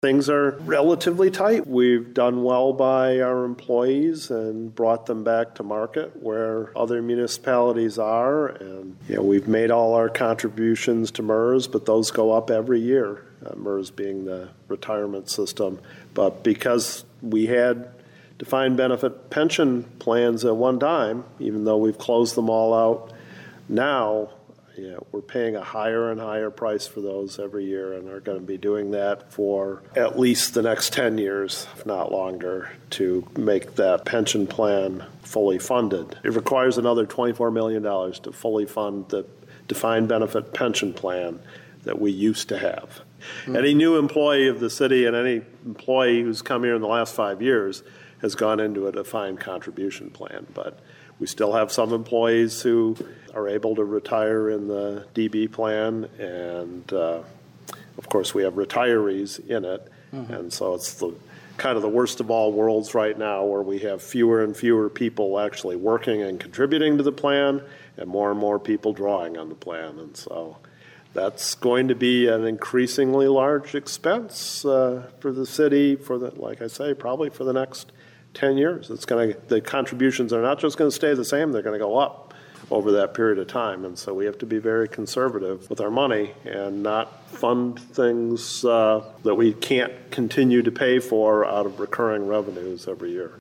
Things are relatively tight. We've done well by our employees and brought them back to market where other municipalities are. And we've made all our contributions to MERS, but those go up every year, MERS being the retirement system. But because we had defined benefit pension plans at one time, even though we've closed them all out now, we're paying a higher and higher price for those every year and are going to be doing that for at least the next 10 years, if not longer, to make that pension plan fully funded. It requires another $24 million to fully fund the defined benefit pension plan that we used to have. Mm-hmm. Any new employee of the city and any employee who's come here in the last 5 years has gone into a defined contribution plan, but we still have some employees who are able to retire in the DB plan, and of course we have retirees in it, and so it's the kind of the worst of all worlds right now, where we have fewer and fewer people actually working and contributing to the plan, and more people drawing on the plan, and so that's going to be an increasingly large expense for the city like I say, probably for the next 10 years. The contributions are not just going to stay the same, they're going to go up over that period of time. And so we have to be very conservative with our money and not fund things that we can't continue to pay for out of recurring revenues every year.